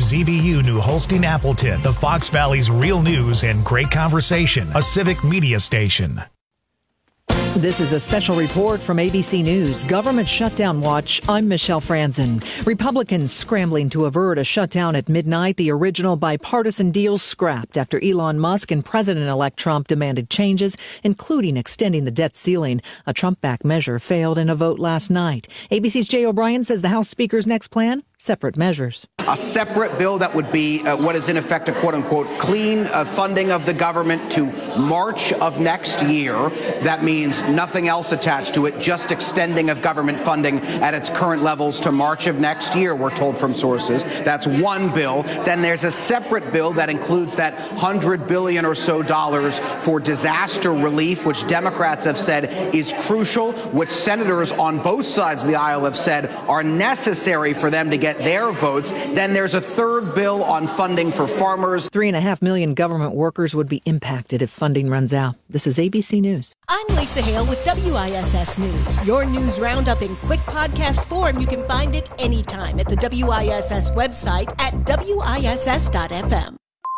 WZBU New Holstein Appleton, the Fox Valley's real news and great conversation, a civic media station. This is a special report from ABC News. Government shutdown watch. I'm Michelle Franzen. Republicans scrambling to avert a shutdown at midnight. The original bipartisan deal scrapped after Elon Musk and President-elect Trump demanded changes, including extending the debt ceiling. A Trump-backed measure failed in a vote last night. ABC's Jay O'Brien says the House Speaker's next plan? Separate measures. A separate bill that would be what is in effect a quote-unquote clean funding of the government to March of next year. That means nothing else attached to it, just extending of government funding at its current levels to March of next year, we're told from sources. That's one bill. Then there's a separate bill that includes that $100 billion or so for disaster relief, which Democrats have said is crucial, which senators on both sides of the aisle have said are necessary for them to get their votes. Then there's a third bill on funding for farmers. 3.5 million government workers would be impacted if funding runs out. This is ABC News. I'm Lisa Hale with WISS News. Your news roundup in quick podcast form. You can find it anytime at the WISS website at WISS.FM.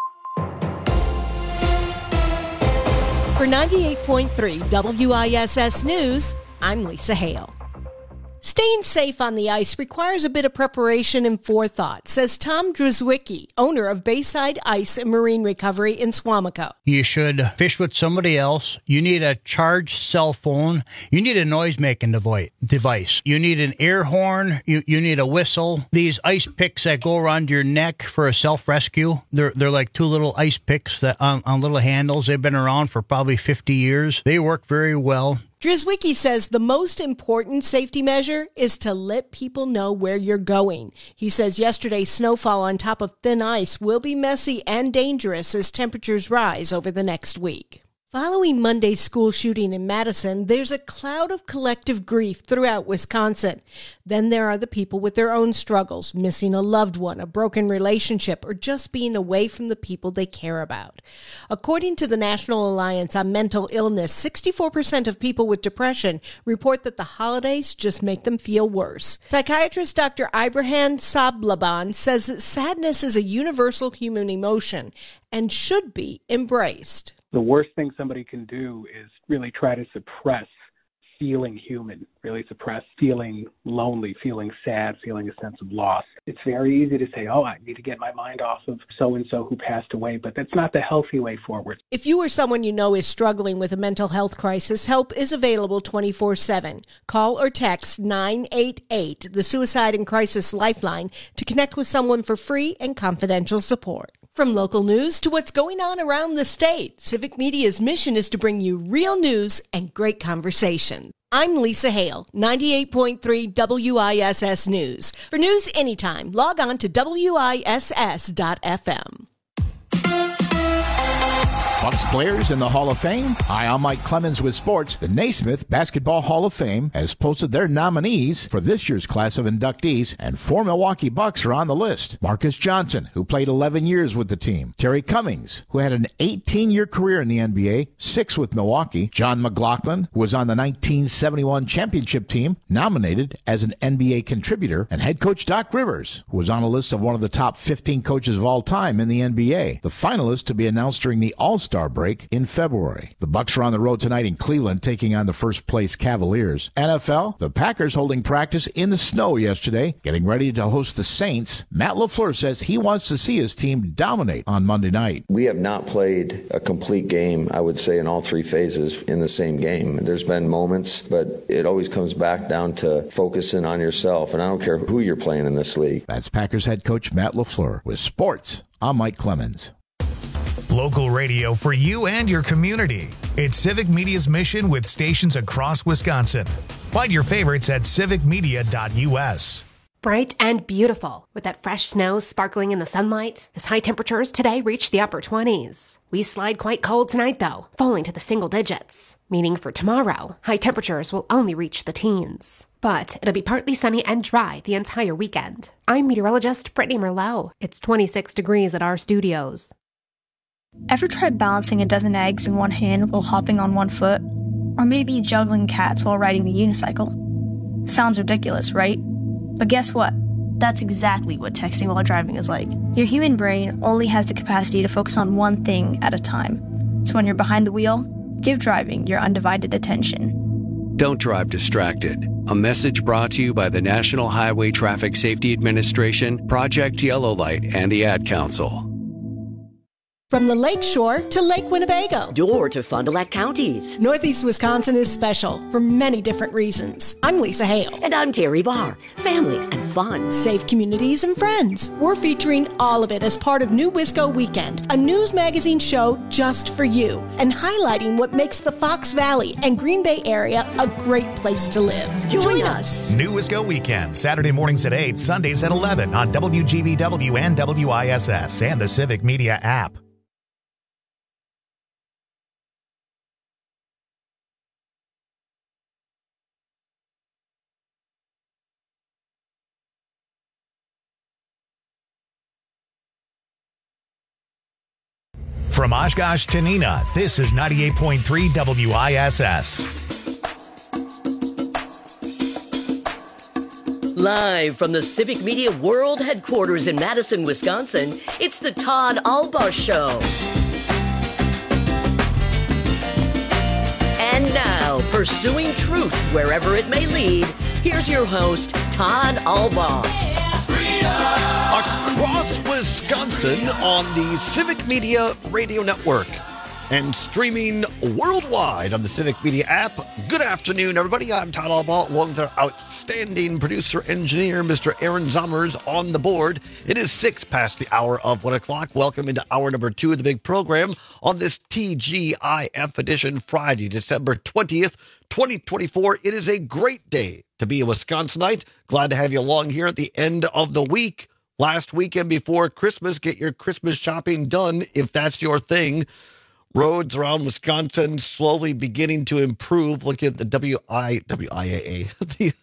For 98.3 WISS News, I'm Lisa Hale. Staying safe on the ice requires a bit of preparation and forethought, says Tom Drzwicki, owner of Bayside Ice and Marine Recovery in Suamico. You should fish with somebody else. You need a charged cell phone. You need a noise-making device. You need an air horn. You need a whistle. These ice picks that go around your neck for a self-rescue, they're like two little ice picks that on little handles. They've been around for probably 50 years. They work very well. Drzwicki says the most important safety measure is to let people know where you're going. He says yesterday's snowfall on top of thin ice will be messy and dangerous as temperatures rise over the next week. Following Monday's school shooting in Madison, there's a cloud of collective grief throughout Wisconsin. Then there are the people with their own struggles, missing a loved one, a broken relationship, or just being away from the people they care about. According to the National Alliance on Mental Illness, 64% of people with depression report that the holidays just make them feel worse. Psychiatrist Dr. Ibrahim Sablaban says that sadness is a universal human emotion and should be embraced. The worst thing somebody can do is really try to suppress feeling human, really suppress feeling lonely, feeling sad, feeling a sense of loss. It's very easy to say, oh, I need to get my mind off of so-and-so who passed away, but that's not the healthy way forward. If you or someone you know is struggling with a mental health crisis, help is available 24/7. Call or text 988, the Suicide and Crisis Lifeline, to connect with someone for free and confidential support. From local news to what's going on around the state, Civic Media's mission is to bring you real news and great conversation. I'm Lisa Hale, 98.3 WISS News. For news anytime, log on to WISS.FM. Bucks players in the Hall of Fame? Hi, I'm Mike Clemens with sports. The Naismith Basketball Hall of Fame has posted their nominees for this year's class of inductees, and 4 Milwaukee Bucks are on the list. Marcus Johnson, who played 11 years with the team. Terry Cummings, who had an 18-year career in the NBA, 6 with Milwaukee. John McLaughlin, who was on the 1971 championship team, nominated as an NBA contributor. And head coach Doc Rivers, who was on a list of one of the top 15 coaches of all time in the NBA. The finalists to be announced during the All-Star break in February. The Bucks are on the road tonight in Cleveland, taking on the first-place Cavaliers. NFL, the Packers holding practice in the snow yesterday, getting ready to host the Saints. Matt LaFleur says he wants to see his team dominate on Monday night. We have not played a complete game, I would say, in all three phases in the same game. There's been moments, but it always comes back down to focusing on yourself, and I don't care who you're playing in this league. That's Packers head coach Matt LaFleur. With sports, I'm Mike Clemens. Local radio for you and your community. It's Civic Media's mission with stations across Wisconsin. Find your favorites at civicmedia.us. Bright and beautiful, with that fresh snow sparkling in the sunlight, as high temperatures today reach the upper 20s. We slide quite cold tonight, though, falling to the single digits, meaning for tomorrow, high temperatures will only reach the teens. But it'll be partly sunny and dry the entire weekend. I'm meteorologist Brittany Merlot. It's 26 degrees at our studios. Ever tried balancing a dozen eggs in one hand while hopping on one foot? Or maybe juggling cats while riding the unicycle? Sounds ridiculous, right? But guess what? That's exactly what texting while driving is like. Your human brain only has the capacity to focus on one thing at a time. So when you're behind the wheel, give driving your undivided attention. Don't drive distracted. A message brought to you by the National Highway Traffic Safety Administration, Project Yellow Light, and the Ad Council. From the Lake Shore to Lake Winnebago. Door to Fond du Lac counties. Northeast Wisconsin is special for many different reasons. I'm Lisa Hale. And I'm Terry Barr. Family and fun. Safe communities and friends. We're featuring all of it as part of New Wisco Weekend, a news magazine show just for you, and highlighting what makes the Fox Valley and Green Bay area a great place to live. Join us. New Wisco Weekend, Saturday mornings at 8, Sundays at 11 on WGBW and WISS and the Civic Media app. From Oshkosh to Neenah, this is 98.3 WISS. Live from the Civic Media World Headquarters in Madison, Wisconsin, it's the Todd Albaugh Show. And now, pursuing truth wherever it may lead, here's your host, Todd Albaugh. Across Wisconsin on the Civic Media Radio Network and streaming worldwide on the Civic Media app. Good afternoon, everybody. I'm Todd Albaugh, along with our outstanding producer-engineer, Mr. Aaron Zommers, on the board. It is 6 past the hour of 1 o'clock. Welcome into hour number 2 of the big program on this TGIF edition, Friday, December 20th, 2024. It is a great day to be a Wisconsinite. Glad to have you along here at the end of the week. Last weekend before Christmas, get your Christmas shopping done if that's your thing. Roads around Wisconsin slowly beginning to improve. Look at the WIAA, the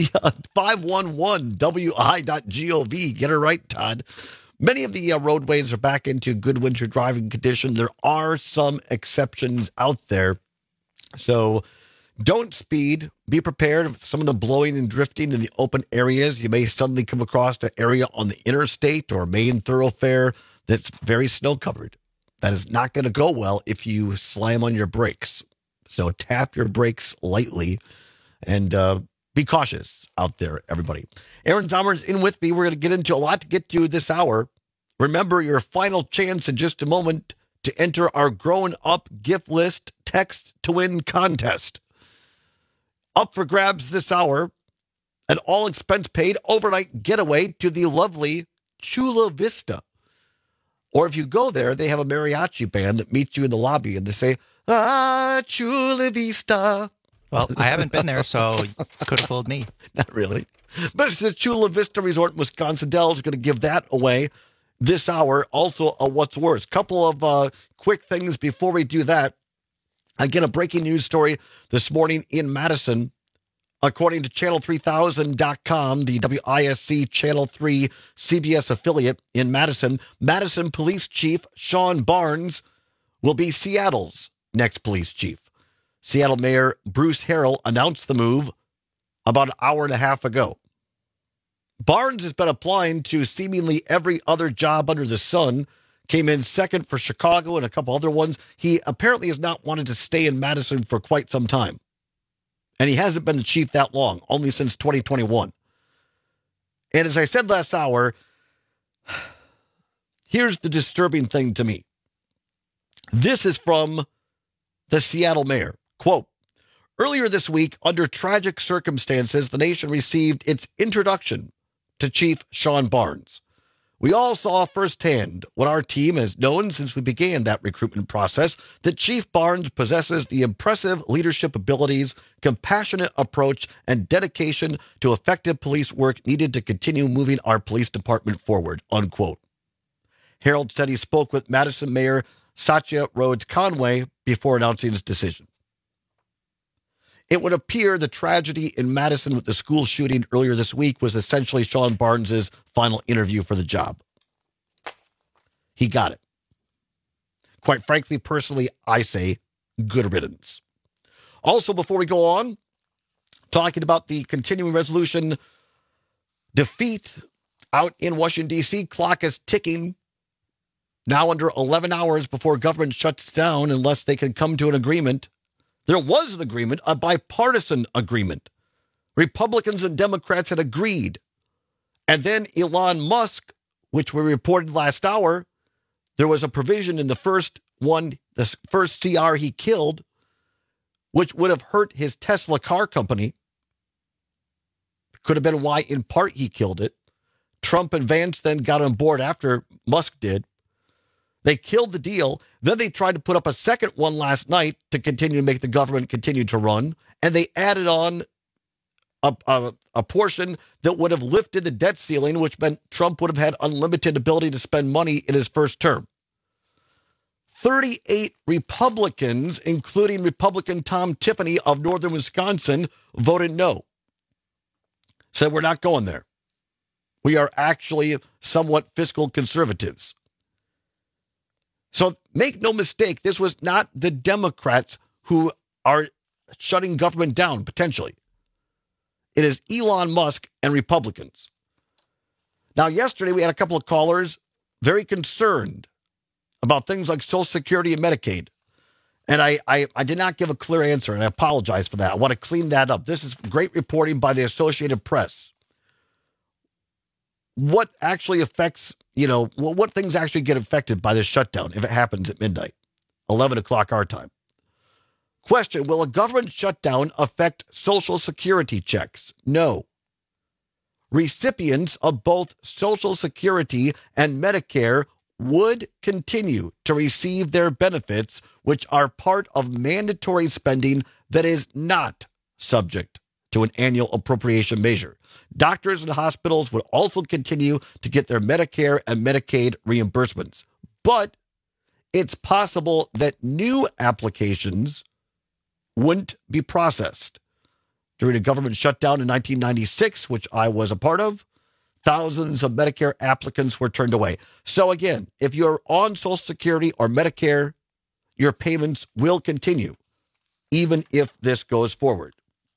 511wi.gov. Get it right, Todd. Many of the roadways are back into good winter driving condition. There are some exceptions out there. So don't speed. Be prepared for some of the blowing and drifting in the open areas. You may suddenly come across an area on the interstate or main thoroughfare that's very snow-covered. That is not going to go well if you slam on your brakes. So tap your brakes lightly and be cautious out there, everybody. Aaron Zommers in with me. We're going to get into a lot to get to this hour. Remember your final chance in just a moment to enter our Growing Up gift list text to win contest. Up for grabs this hour, an all-expense-paid overnight getaway to the lovely Chula Vista. Or if you go there, they have a mariachi band that meets you in the lobby, and they say, "Ah, Chula Vista." Well, I haven't been there, so you could have fooled me. Not really. But it's the Chula Vista Resort in Wisconsin. Dell's going to give that away this hour. Also, what's worse. Couple of quick things before we do that. Again, a breaking news story this morning in Madison. According to Channel3000.com, the WISC Channel 3 CBS affiliate in Madison, Madison Police Chief Sean Barnes will be Seattle's next police chief. Seattle Mayor Bruce Harrell announced the move about an hour and a half ago. Barnes has been applying to seemingly every other job under the sun. Came in second for Chicago and a couple other ones. He apparently has not wanted to stay in Madison for quite some time. And he hasn't been the chief that long, only since 2021. And as I said last hour, here's the disturbing thing to me. This is from the Seattle mayor. Quote, earlier this week, under tragic circumstances, the nation received its introduction to Chief Sean Barnes. We all saw firsthand what our team has known since we began that recruitment process, that Chief Barnes possesses the impressive leadership abilities, compassionate approach, and dedication to effective police work needed to continue moving our police department forward, unquote. Harold said he spoke with Madison Mayor Satya Rhodes Conway before announcing his decision. It would appear the tragedy in Madison with the school shooting earlier this week was essentially Sean Barnes's final interview for the job. He got it. Quite frankly, personally, I say good riddance. Also, before we go on, talking about the continuing resolution defeat Out in Washington, D.C., clock is ticking. Now under 11 hours before government shuts down unless they can come to an agreement. There was an agreement, a bipartisan agreement. Republicans and Democrats had agreed. And then Elon Musk, which we reported last hour, there was a provision in the first CR he killed, which would have hurt his Tesla car company. Could have been why, in part, he killed it. Trump and Vance then got on board after Musk did. They killed the deal. Then they tried to put up a second one last night to continue to make the government continue to run. And they added on a portion that would have lifted the debt ceiling, which meant Trump would have had unlimited ability to spend money in his first term. 38 Republicans, including Republican Tom Tiffany of northern Wisconsin, voted no. Said we're not going there. We are actually somewhat fiscal conservatives. So make no mistake, this was not the Democrats who are shutting government down, potentially. It is Elon Musk and Republicans. Now, yesterday we had a couple of callers very concerned about things like Social Security and Medicaid. And I did not give a clear answer, and I apologize for that. I want to clean that up. This is great reporting by the Associated Press. What actually affects, what things actually get affected by this shutdown if it happens at midnight, 11 o'clock our time? Question, will a government shutdown affect Social Security checks? No. Recipients of both Social Security and Medicare would continue to receive their benefits, which are part of mandatory spending that is not subject to an annual appropriation measure. Doctors and hospitals would also continue to get their Medicare and Medicaid reimbursements. But it's possible that new applications wouldn't be processed. During a government shutdown in 1996, which I was a part of, thousands of Medicare applicants were turned away. So again, if you're on Social Security or Medicare, your payments will continue, even if this goes forward.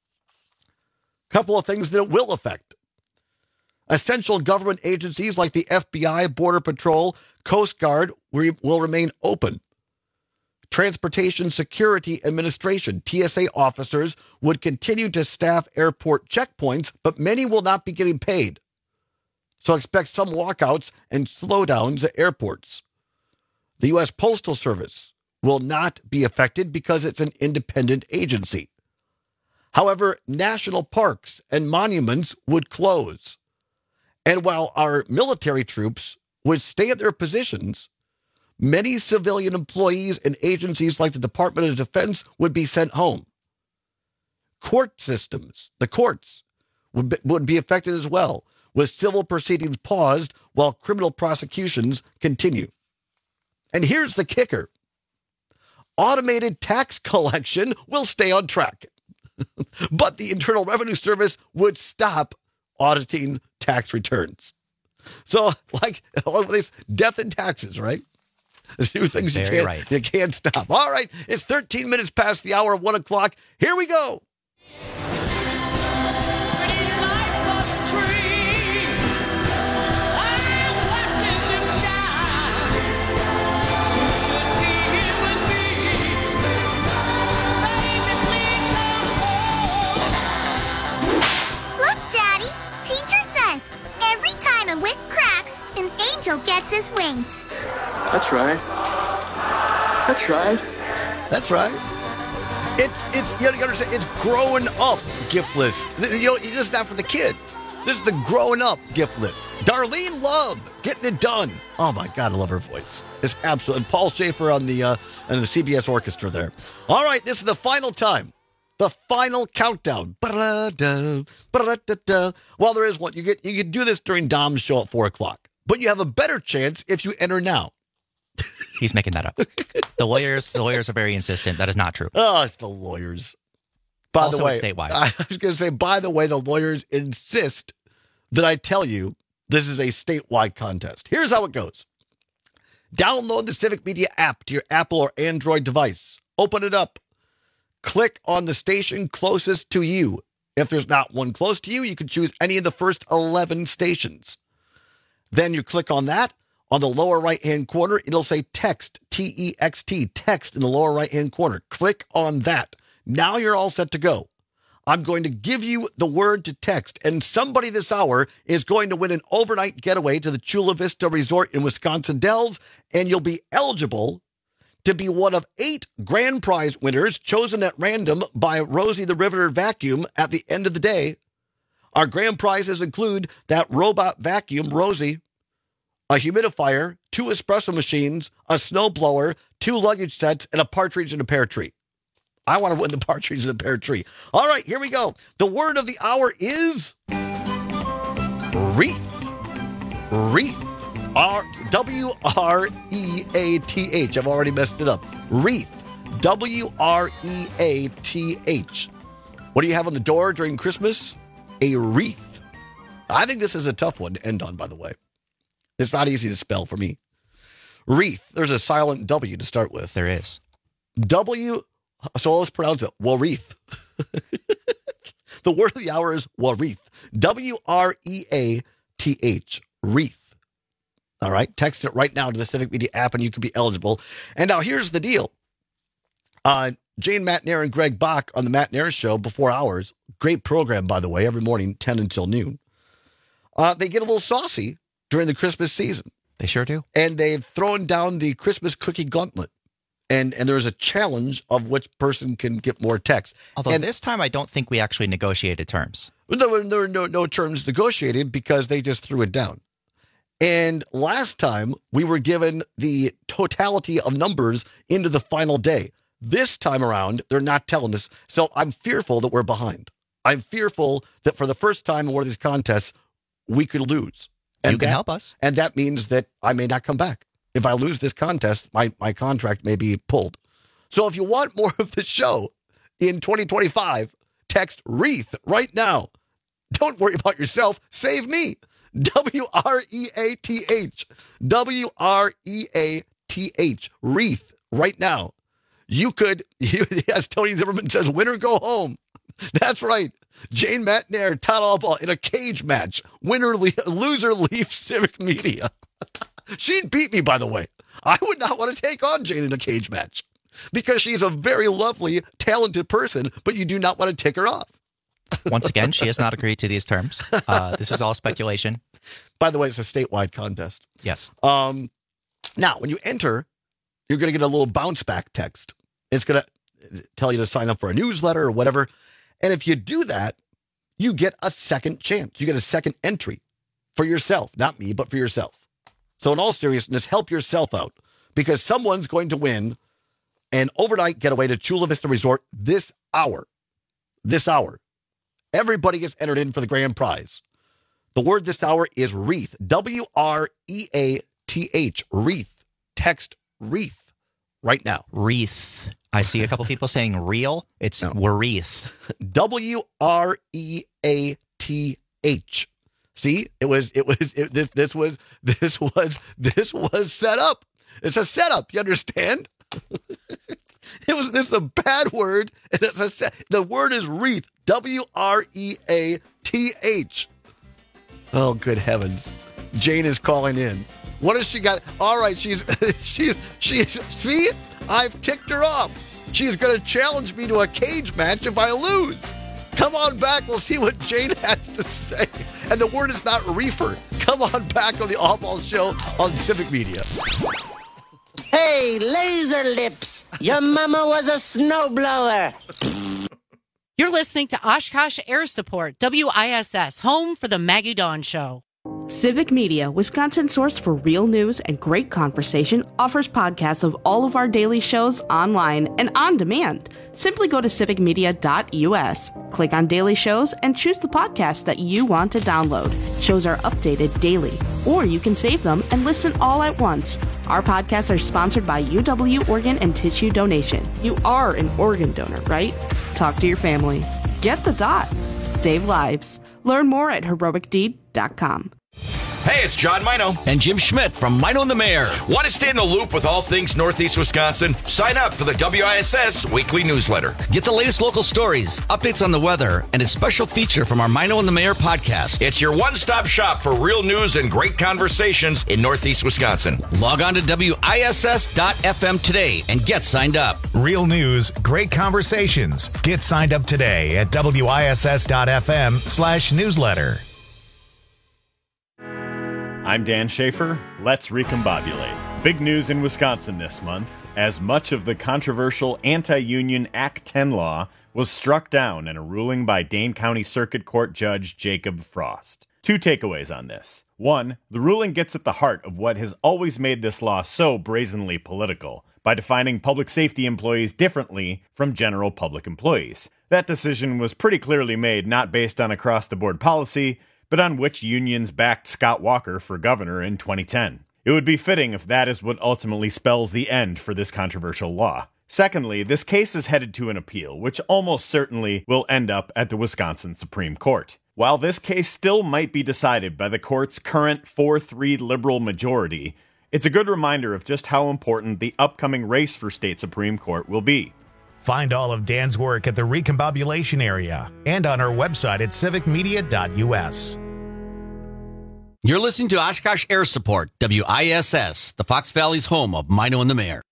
A couple of things that it will affect. Essential government agencies like the FBI, Border Patrol, Coast Guard will remain open. Transportation Security Administration, TSA officers, would continue to staff airport checkpoints, but many will not be getting paid. So expect some walkouts and slowdowns at airports. The U.S. Postal Service will not be affected because it's an independent agency. However, national parks and monuments would close. And while our military troops would stay at their positions, many civilian employees and agencies like the Department of Defense would be sent home. Court systems, the courts, would be affected as well, with civil proceedings paused while criminal prosecutions continue. And here's the kicker. Automated tax collection will stay on track. But the Internal Revenue Service would stop auditing tax returns. So, like this, death and taxes, right? There's two things you can't stop. All right, it's 13 minutes past the hour of 1 o'clock. Here we go. Gets his wings. That's right. That's right. That's right. It's you understand, it's growing up gift list. This is not for the kids. This is the growing up gift list. Darlene Love, getting it done. Oh my God, I love her voice. It's absolutely. And Paul Schaefer on the CBS orchestra there. All right, this is the final time. The final countdown. Well, there is one. You can do this during Dom's show at 4 o'clock. But you have a better chance if you enter now. He's making that up. The lawyers are very insistent. That is not true. Oh, it's the lawyers. By also the way, statewide. I was going to say, by the way, the lawyers insist that I tell you this is a statewide contest. Here's how it goes. Download the Civic Media app to your Apple or Android device. Open it up. Click on the station closest to you. If there's not one close to you, you can choose any of the first 11 stations. Then you click on that. On the lower right-hand corner, it'll say text, T-E-X-T, text in the lower right-hand corner. Click on that. Now you're all set to go. I'm going to give you the word to text, and somebody this hour is going to win an overnight getaway to the Chula Vista Resort in Wisconsin Dells, and you'll be eligible to be one of 8 grand prize winners chosen at random by Rosie the Riveter Vacuum at the end of the day. Our grand prizes include that robot vacuum, Rosie, a humidifier, 2 espresso machines, a snowblower, 2 luggage sets, and a partridge in a pear tree. I want to win the partridge in the pear tree. All right, here we go. The word of the hour is wreath. Wreath. W-R-E-A-T-H. I've already messed it up. Wreath. W-R-E-A-T-H. What do you have on the door during Christmas? A wreath. I think this is a tough one to end on, by the way. It's not easy to spell for me. Wreath. There's a silent W to start with. There is. W. So let's pronounce it. Wreath. The word of the hour is wreath. W-R-E-A-T-H. Wreath. All right. Text it right now to the Civic Media app and you can be eligible. And now here's the deal. Jane Matnair and Greg Bach on the Matt Nair Show before hours. Great program, by the way, every morning, 10 until noon. They get a little saucy during the Christmas season. They sure do. And they've thrown down the Christmas cookie gauntlet. And there's a challenge of which person can get more text. Although this time I don't think we actually negotiated terms. There were no terms negotiated because they just threw it down. And last time we were given the totality of numbers into the final day. This time around, they're not telling us. So I'm fearful that we're behind. I'm fearful that for the first time in one of these contests, we could lose. And you can help us. And that means that I may not come back. If I lose this contest, my contract may be pulled. So if you want more of the show in 2025, text wreath right now. Don't worry about yourself. Save me. W-R-E-A-T-H. W-R-E-A-T-H. Wreath right now. You could, as Tony Zimmerman says, win or go home. That's right. Jane Matnair, Todd Albaugh in a cage match. Loser leaves Civic Media. She'd beat me, by the way. I would not want to take on Jane in a cage match because she's a very lovely, talented person, but you do not want to take her off. Once again, she has not agreed to these terms. This is all speculation. By the way, it's a statewide contest. Yes. Now, when you enter, you're going to get a little bounce back text. It's going to tell you to sign up for a newsletter or whatever. And if you do that, you get a second chance. You get a second entry for yourself. Not me, but for yourself. So in all seriousness, help yourself out because someone's going to win an overnight getaway to Chula Vista Resort this hour. This hour. Everybody gets entered in for the grand prize. The word this hour is wreath. W-R-E-A-T-H. Wreath. Text wreath right now. Wreath. I see a couple people saying real. It's wreath. W-R-E-A-T-H. See, this was set up. It's a setup. You understand? It's a bad word. And the word is wreath. W-R-E-A-T-H. Oh, good heavens. Jane is calling in. What has she got? All right. She's, see, I've ticked her off. She's going to challenge me to a cage match if I lose. Come on back. We'll see what Jane has to say. And the word is not reefer. Come on back on the All-Ball Show on Civic Media. Hey, laser lips. Your mama was a snowblower. You're listening to Oshkosh Air Support, WISS, home for the Maggie Dawn Show. Civic Media, Wisconsin's source for real news and great conversation, offers podcasts of all of our daily shows online and on demand. Simply go to civicmedia.us, click on daily shows, and choose the podcast that you want to download. Shows are updated daily, or you can save them and listen all at once. Our podcasts are sponsored by UW Organ and Tissue Donation. You are an organ donor, right? Talk to your family. Get the dot. Save lives. Learn more at heroicdeed.com. Hey, it's John Mino. And Jim Schmidt from Mino and the Mayor. Want to stay in the loop with all things Northeast Wisconsin? Sign up for the WISS weekly newsletter. Get the latest local stories, updates on the weather, and a special feature from our Mino and the Mayor podcast. It's your one-stop shop for real news and great conversations in Northeast Wisconsin. Log on to WISS.FM today and get signed up. Real news, great conversations. Get signed up today at WISS.FM/newsletter. I'm Dan Schaefer. Let's recombobulate. Big news in Wisconsin this month, as much of the controversial anti-union Act 10 law was struck down in a ruling by Dane County Circuit Court Judge Jacob Frost. 2 takeaways on this. 1, the ruling gets at the heart of what has always made this law so brazenly political, by defining public safety employees differently from general public employees. That decision was pretty clearly made not based on across-the-board policy, but on which unions backed Scott Walker for governor in 2010. It would be fitting if that is what ultimately spells the end for this controversial law. Secondly, this case is headed to an appeal, which almost certainly will end up at the Wisconsin Supreme Court. While this case still might be decided by the court's current 4-3 liberal majority, it's a good reminder of just how important the upcoming race for state Supreme Court will be. Find all of Dan's work at the Recombobulation area and on our website at civicmedia.us. You're listening to Oshkosh Air Support, WISS, the Fox Valley's home of Mino and the Mayor.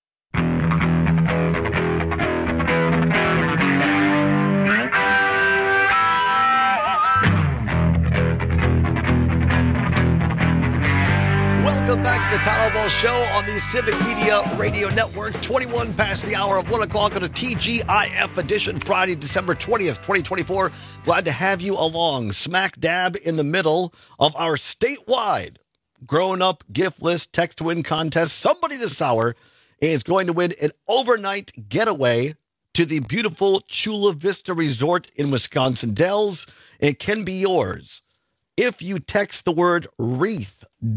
Welcome back to the Todd Ball Show on the Civic Media Radio Network. 21 past the hour of 1 o'clock on a TGIF edition, Friday, December 20th, 2024. Glad to have you along, smack dab in the middle of our statewide grown-up gift list text-to-win contest. Somebody this hour is going to win an overnight getaway to the beautiful Chula Vista Resort in Wisconsin Dells. It can be yours if you text the word wreath,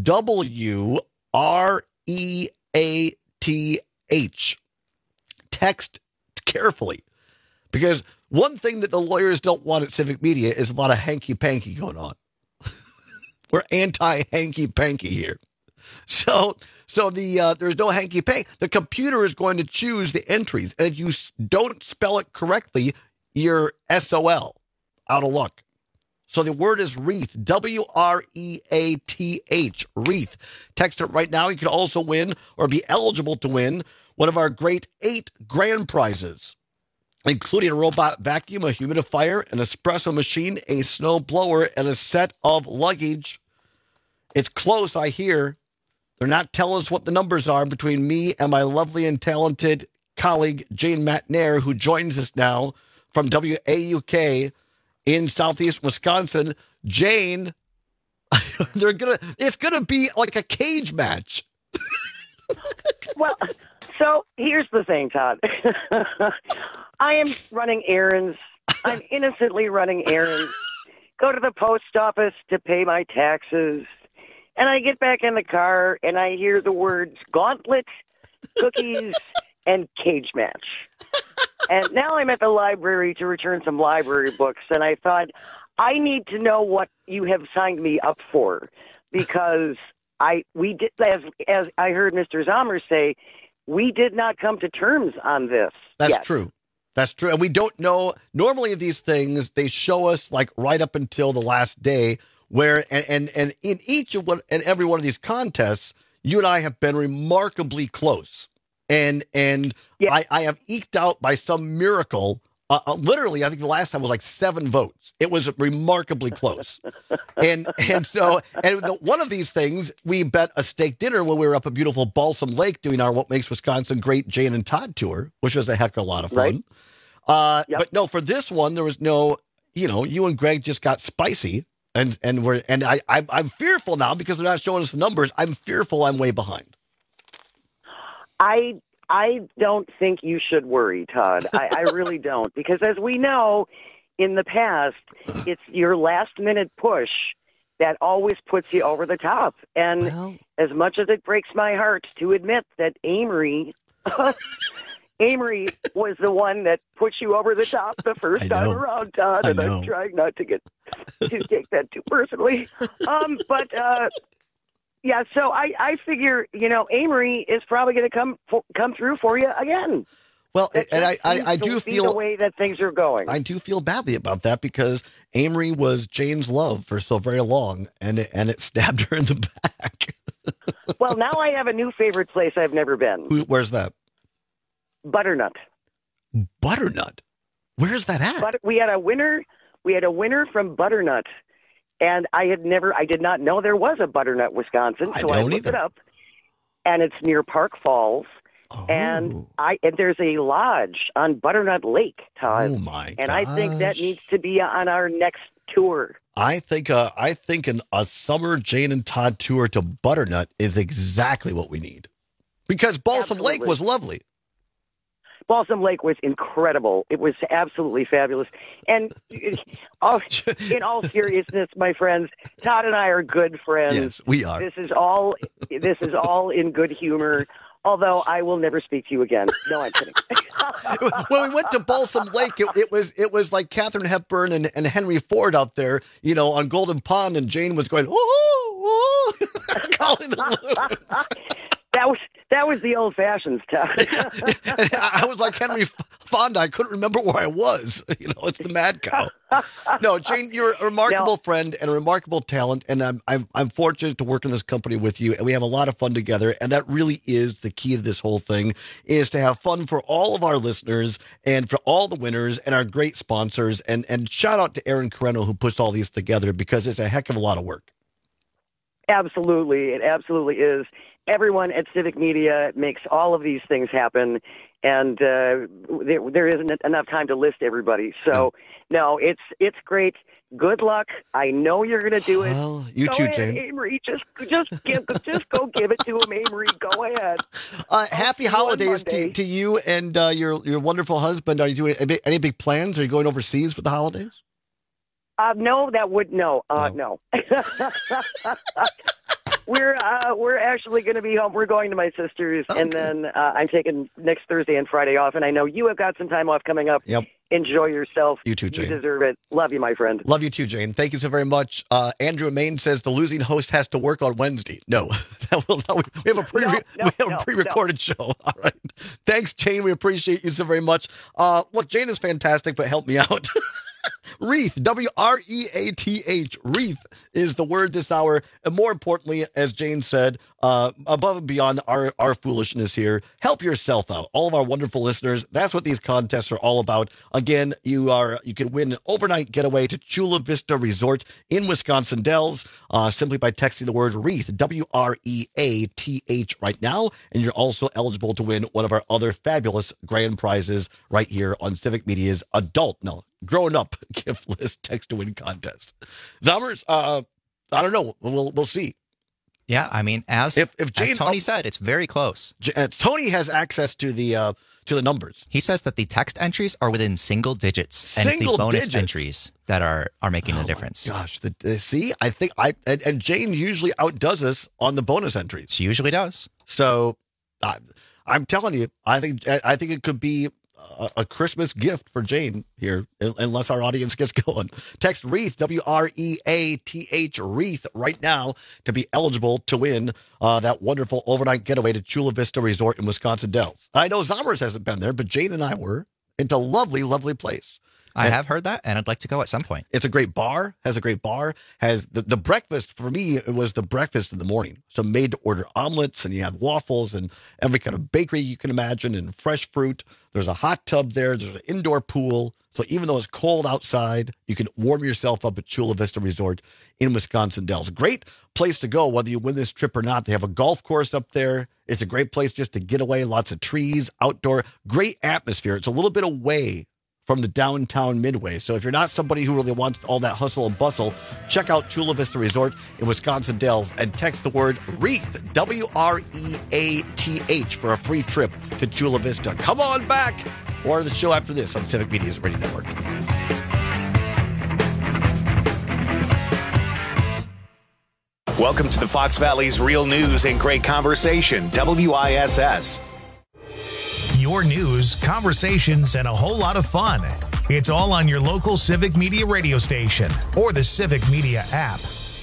WREATH. Text carefully, because one thing that the lawyers don't want at Civic Media is a lot of hanky-panky going on. We're anti-hanky-panky here. So there's no hanky-panky. The computer is going to choose the entries, and if you don't spell it correctly, you're SOL, out of luck. So the word is wreath, WREATH, wreath. Text it right now. You can also win or be eligible to win one of our great 8 grand prizes, including a robot vacuum, a humidifier, an espresso machine, a snow blower, and a set of luggage. It's close, I hear. They're not telling us what the numbers are between me and my lovely and talented colleague, Jane Matnair, who joins us now from WAUK in Southeast Wisconsin. Jane, it's gonna be like a cage match. Well, so here's the thing, Todd. I am running errands. I'm innocently running errands. Go to the post office to pay my taxes. And I get back in the car and I hear the words gauntlet, cookies, and cage match. And now I'm at the library to return some library books, and I thought, I need to know what you have signed me up for, because we did, as I heard Mr. Zomer say, we did not come to terms on this. That's true. That's true. And we don't know. Normally these things, they show us like right up until the last day, where and in each of every one of these contests, you and I have been remarkably close. And yes. I have eked out by some miracle, literally, I think the last time was like 7 votes. It was remarkably close. and one of these things, we bet a steak dinner when we were up at beautiful Balsam Lake doing our What Makes Wisconsin Great Jane and Todd tour, which was a heck of a lot of fun. Right. Yep. But no, for this one, there was no, you and Greg just got spicy. And I'm fearful now because they're not showing us the numbers. I'm fearful I'm way behind. I don't think you should worry, Todd. I really don't, because as we know, in the past, it's your last-minute push that always puts you over the top. And as much as it breaks my heart to admit that Amory Amory was the one that put you over the top the first time around, Todd, and I'm trying not to take that too personally. Yeah, so I figure, Amory is probably going to come through for you again. Well, and I do feel the way that things are going. I do feel badly about that because Amory was Jane's love for so very long, and it stabbed her in the back. Well, now I have a new favorite place I've never been. Where's that? Butternut. Butternut? Where's that at? We had a winner from Butternut, and I did not know there was a Butternut, Wisconsin. So I looked it up, and it's near Park Falls. Oh. And there's a lodge on Butternut Lake, Todd. Oh my! And I think that needs to be on our next tour. I think a summer Jane and Todd tour to Butternut is exactly what we need, because Balsam Lake was lovely. Balsam Lake was incredible. It was absolutely fabulous. And in all seriousness, my friends, Todd and I are good friends. Yes, we are. This is all in good humor. Although I will never speak to you again. No, I'm kidding. When we went to Balsam Lake, it was like Katharine Hepburn and Henry Ford out there, on Golden Pond, and Jane was going, oh, calling the loons. That was the old fashions, Todd. I was like Henry Fonda. I couldn't remember where I was. It's the mad cow. No, Jane, you're a remarkable friend and a remarkable talent, and I'm fortunate to work in this company with you, and we have a lot of fun together. And that really is the key to this whole thing: is to have fun for all of our listeners and for all the winners and our great sponsors. And shout out to Aaron Carreno, who puts all these together, because it's a heck of a lot of work. Absolutely, it absolutely is. Everyone at Civic Media makes all of these things happen, and there isn't enough time to list everybody. So, no, it's great. Good luck. I know you're going to do it. Well, you go too, ahead, Jane. Amory, just go give it to him, Amory. Go ahead. Happy holidays to you and your wonderful husband. Are you doing any big plans? Are you going overseas for the holidays? No. No. We're actually going to be home. We're going to my sister's, and then I'm taking next Thursday and Friday off. And I know you have got some time off coming up. Yep. Enjoy yourself. You too, Jane. You deserve it. Love you, my friend. Love you too, Jane. Thank you so very much. Andrew Maine says the losing host has to work on Wednesday. No, we have a pre-recorded show. All right. Thanks, Jane. We appreciate you so very much. Look, Jane is fantastic, but help me out. Wreath, W-R-E-A-T-H. Wreath is the word this hour. And more importantly, as Jane said, above and beyond our foolishness here, help yourself out. All of our wonderful listeners, that's what these contests are all about. Again, you can win an overnight getaway to Chula Vista Resort in Wisconsin Dells simply by texting the word Wreath, W-R-E-A-T-H right now. And you're also eligible to win one of our other fabulous grand prizes right here on Civic Media's grown up gift list text to win contest. Zommers, I don't know. We'll see. Yeah, I mean, as Tony said, it's very close. Tony has access to the numbers. He says that the text entries are within single digits, and it's the bonus entries that are making the difference. Gosh, see, I think and Jane usually outdoes us on the bonus entries. She usually does. So I'm telling you, I think it could be a Christmas gift for Jane here, unless our audience gets going. Text Wreath, W-R-E-A-T-H, Wreath right now to be eligible to win that wonderful overnight getaway to Chula Vista Resort in Wisconsin Dells. I know Zommers hasn't been there, but Jane and I were. It's a lovely, lovely place. I have heard that, and I'd like to go at some point. It's a great bar, has the breakfast. For me, it was the breakfast in the morning. So made-to-order omelets, and you have waffles and every kind of bakery you can imagine, and fresh fruit. There's a hot tub there. There's an indoor pool. So even though it's cold outside, you can warm yourself up at Chula Vista Resort in Wisconsin Dells. Great place to go, whether you win this trip or not. They have a golf course up there. It's a great place just to get away. Lots of trees, outdoor, great atmosphere. It's a little bit away from the downtown Midway. So if you're not somebody who really wants all that hustle and bustle, check out Chula Vista Resort in Wisconsin Dells and text the word Wreath, W-R-E-A-T-H, for a free trip to Chula Vista. Come on back. More of the show after this on Civic Media's Radio Network. Welcome to the Fox Valley's Real News and Great Conversation, WISS. your news, conversations, and a whole lot of fun. It's all on your local Civic Media radio station or the Civic Media app.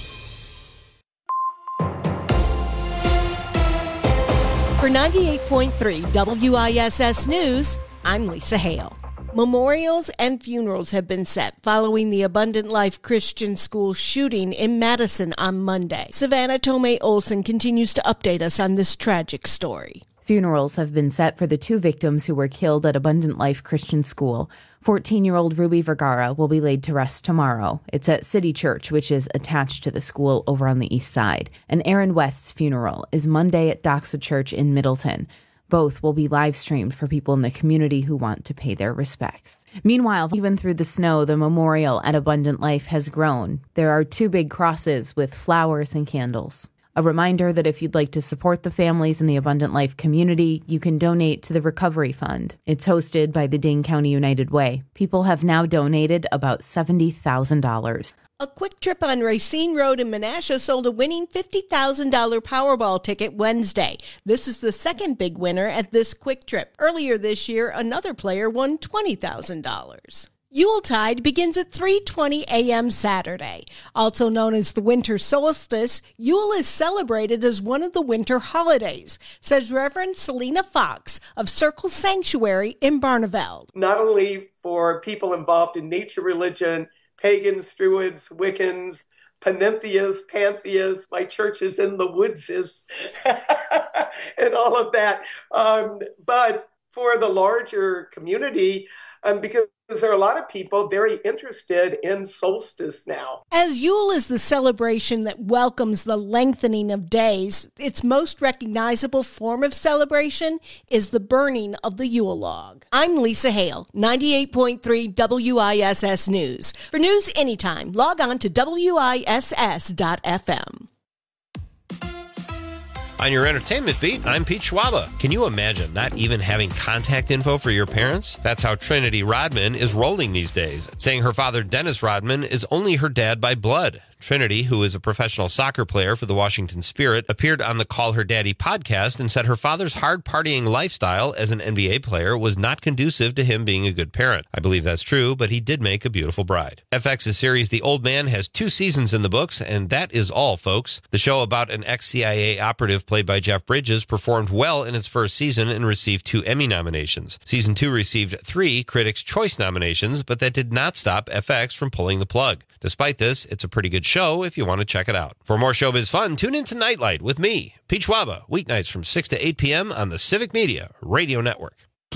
For 98.3 WISS News, I'm Lisa Hale. Memorials and funerals have been set following the Abundant Life Christian School shooting in Madison on Monday. Savannah Tomei Olson continues to update us on this tragic story. Funerals have been set for the 2 victims who were killed at Abundant Life Christian School. 14-year-old Ruby Vergara will be laid to rest tomorrow. It's at City Church, which is attached to the school over on the east side. And Aaron West's funeral is Monday at Doxa Church in Middleton. Both will be live streamed for people in the community who want to pay their respects. Meanwhile, even through the snow, the memorial at Abundant Life has grown. There are 2 big crosses with flowers and candles. A reminder that if you'd like to support the families in the Abundant Life community, you can donate to the Recovery Fund. It's hosted by the Dane County United Way. People have now donated about $70,000. A Quick Trip on Racine Road in Menasha sold a winning $50,000 Powerball ticket Wednesday. This is the second big winner at this Quick Trip. Earlier this year, another player won $20,000. Yuletide begins at 3:20 a.m. Saturday. Also known as the winter solstice, Yule is celebrated as one of the winter holidays, says Reverend Selena Fox of Circle Sanctuary in Barneveld. Not only for people involved in nature religion, pagans, Druids, Wiccans, Panentheists, Pantheists, my church is in the woodses, and all of that. But for the larger community, because there are a lot of people very interested in solstice now. As Yule is the celebration that welcomes the lengthening of days, its most recognizable form of celebration is the burning of the Yule log. I'm Lisa Hale, 98.3 WISS News. For news anytime, log on to WISS.FM. On your entertainment beat, I'm Pete Schwaba. Can you imagine not even having contact info for your parents? That's how Trinity Rodman is rolling these days, saying her father, Dennis Rodman, is only her dad by blood. Trinity, who is a professional soccer player for the Washington Spirit, appeared on the Call Her Daddy podcast and said her father's hard-partying lifestyle as an NBA player was not conducive to him being a good parent. I believe that's true, but he did make a beautiful bride. FX's series The Old Man has 2 seasons in the books, and that is all, folks. The show about an ex-CIA operative played by Jeff Bridges performed well in its first season and received 2 Emmy nominations. Season 2 received 3 Critics' Choice nominations, but that did not stop FX from pulling the plug. Despite this, it's a pretty good show if you want to check it out. For more showbiz fun, tune in to Nightlight with me, Pete Schwaba, weeknights from 6 to 8 p.m. on the Civic Media Radio Network.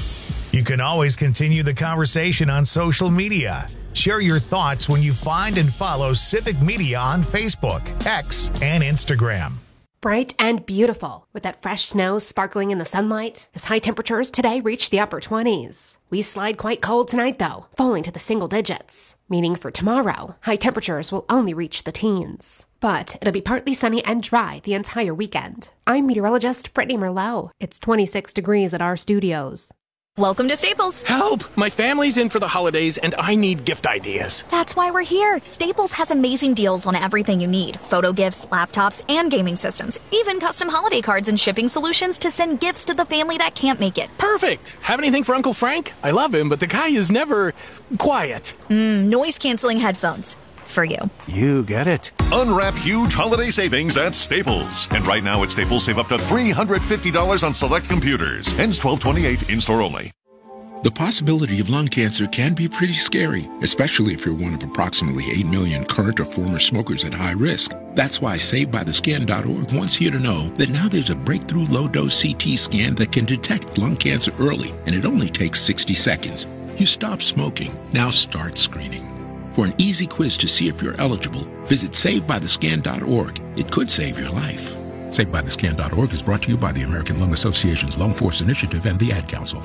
You can always continue the conversation on social media. Share your thoughts when you find and follow Civic Media on Facebook, X, and Instagram. Bright and beautiful, with that fresh snow sparkling in the sunlight, as high temperatures today reach the upper 20s. We slide quite cold tonight, though, falling to the single digits, meaning for tomorrow, high temperatures will only reach the teens. But it'll be partly sunny and dry the entire weekend. I'm meteorologist Brittany Merlot. It's 26 degrees at our studios. Welcome to Staples. Help! My family's in for the holidays and I need gift ideas. That's why we're here. Staples has amazing deals on everything you need. Photo gifts, laptops, and gaming systems. Even custom holiday cards and shipping solutions to send gifts to the family that can't make it. Perfect! Have anything for Uncle Frank? I love him, but the guy is never quiet. Noise-canceling headphones. For you. You get it. Unwrap huge holiday savings at Staples. And right now at Staples, save up to $350 on select computers. Ends 12/28, in-store only. The possibility of lung cancer can be pretty scary, especially if you're one of approximately 8 million current or former smokers at high risk. That's why SaveByTheScan.org wants you to know that now there's a breakthrough low-dose CT scan that can detect lung cancer early, and it only takes 60 seconds. You stop smoking. Now start screening. For an easy quiz to see if you're eligible, visit SaveByTheScan.org. It could save your life. SaveByTheScan.org is brought to you by the American Lung Association's Lung Force Initiative and the Ad Council.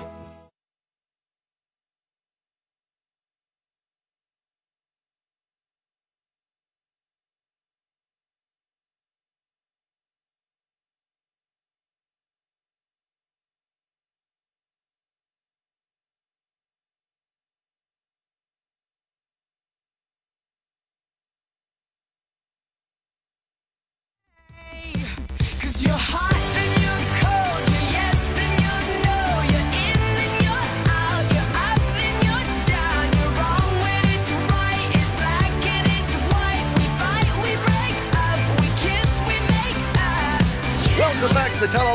You're hot, then you're cold, you're yes, then you're no, you're in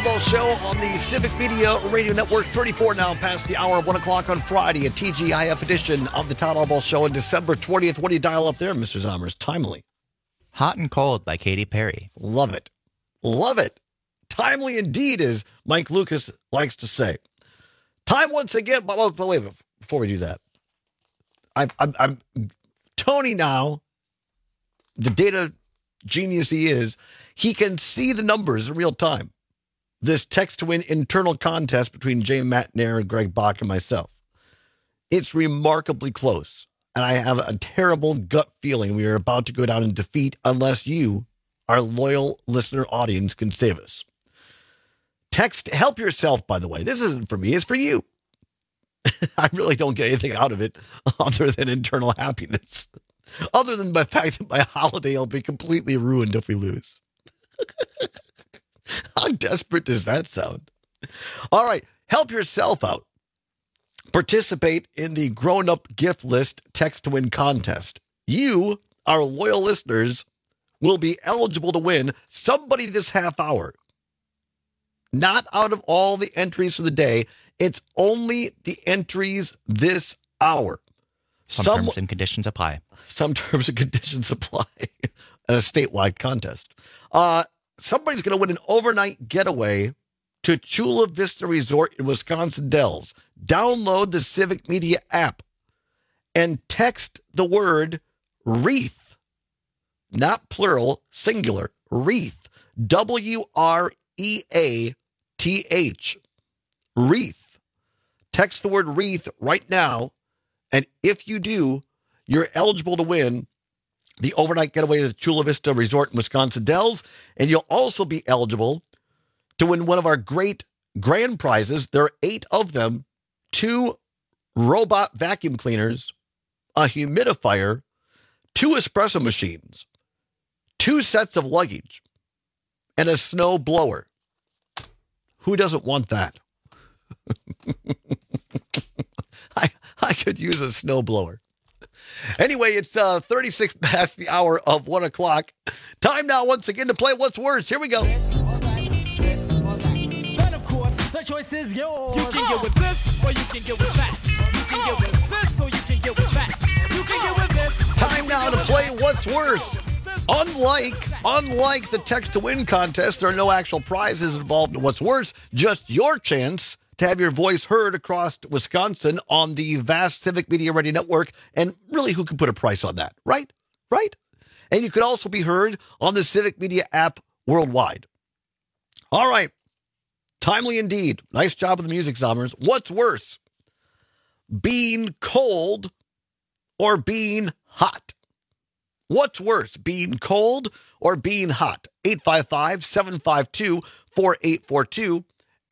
Todd Ball Show on the Civic Media Radio Network. 34 now past the hour of 1 o'clock on Friday, a TGIF edition of the Todd Ball Show on December 20th. What do you dial up there, Mr. Zommers? Timely. Hot and Cold by Katy Perry. Love it. Love it. Timely indeed, as Mike Lucas likes to say. Time once again, but wait, before we do that, I'm Tony now, the data genius he is, he can see the numbers in real time. This text-to-win internal contest between Jay Matnair and Greg Bach and myself. It's remarkably close, and I have a terrible gut feeling we are about to go down in defeat unless you, our loyal listener audience, can save us. Text, help yourself, by the way. This isn't for me, it's for you. I really don't get anything out of it other than internal happiness. Other than the fact that my holiday will be completely ruined if we lose. How desperate does that sound? All right, help yourself out. Participate in the grown-up gift list text-to-win contest. You, our loyal listeners, will be eligible to win somebody this half hour. Not out of all the entries for the day. It's only the entries this hour. Some terms and conditions apply. Some terms and conditions apply. And a statewide contest. Somebody's going to win an overnight getaway to Chula Vista Resort in Wisconsin Dells. Download the Civic Media app and text the word wreath. Not plural, singular. Wreath. W-R-E-A-T-H. Wreath. Text the word wreath right now. And if you do, you're eligible to win the overnight getaway to the Chula Vista Resort in Wisconsin Dells. And you'll also be eligible to win one of our great grand prizes. There are 8 of them. 2 robot vacuum cleaners, a humidifier, 2 espresso machines, 2 sets of luggage, and a snow blower. Who doesn't want that? I could use a snow blower. Anyway, it's 36 past the hour of 1 o'clock. Time now once again to play What's Worse. Here we go. Then, of course, the choice is yours. You can get with this or you can get with that. You can get with this or you can get with that. You can get with this. Time now to play What's Worse. Unlike the text-to-win contest, there are no actual prizes involved in What's Worse. Just your chance to have your voice heard across Wisconsin on the vast Civic Media Radio Network. And really, who can put a price on that, right? Right? And you could also be heard on the Civic Media app worldwide. All right. Timely indeed. Nice job with the music, Zommers. What's worse? Being cold or being hot? What's worse, being cold or being hot? 855-752-4842.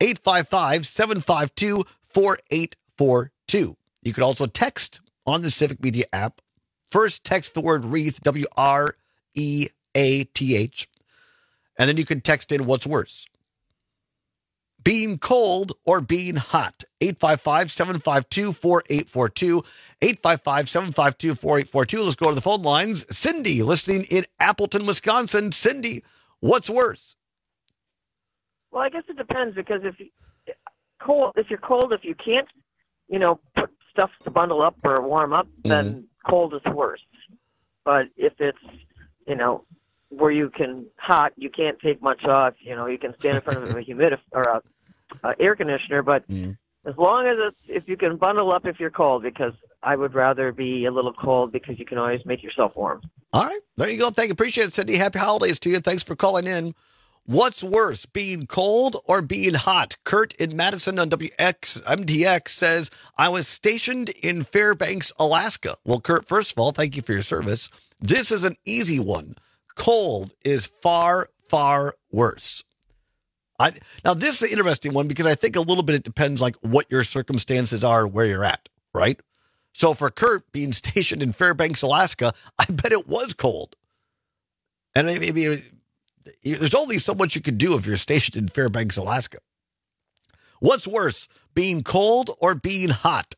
855-752-4842. You could also text on the Civic Media app. First, text the word wreath, W-R-E-A-T-H. And then you can text in what's worse. Being cold or being hot? 855-752-4842. 855-752-4842. Let's go to the phone lines. Cindy, listening in Appleton, Wisconsin. Cindy, what's worse? Well, I guess it depends because if you're cold, if you can't, put stuff to bundle up or warm up, then cold is worse. But if it's, where you can hot, you can't take much off. You can stand in front of a humidifier or a air conditioner. But as long as if you can bundle up if you're cold, because I would rather be a little cold because you can always make yourself warm. All right, there you go. Thank you, appreciate it, Cindy. Happy holidays to you. Thanks for calling in. What's worse, being cold or being hot? Kurt in Madison on WXMTX says, I was stationed in Fairbanks, Alaska. Well, Kurt, first of all, thank you for your service. This is an easy one. Cold is far, far worse. Now, this is an interesting one because I think a little bit it depends like what your circumstances are, where you're at, right? So for Kurt being stationed in Fairbanks, Alaska, I bet it was cold. And maybe there's only so much you can do if you're stationed in Fairbanks, Alaska. What's worse, being cold or being hot?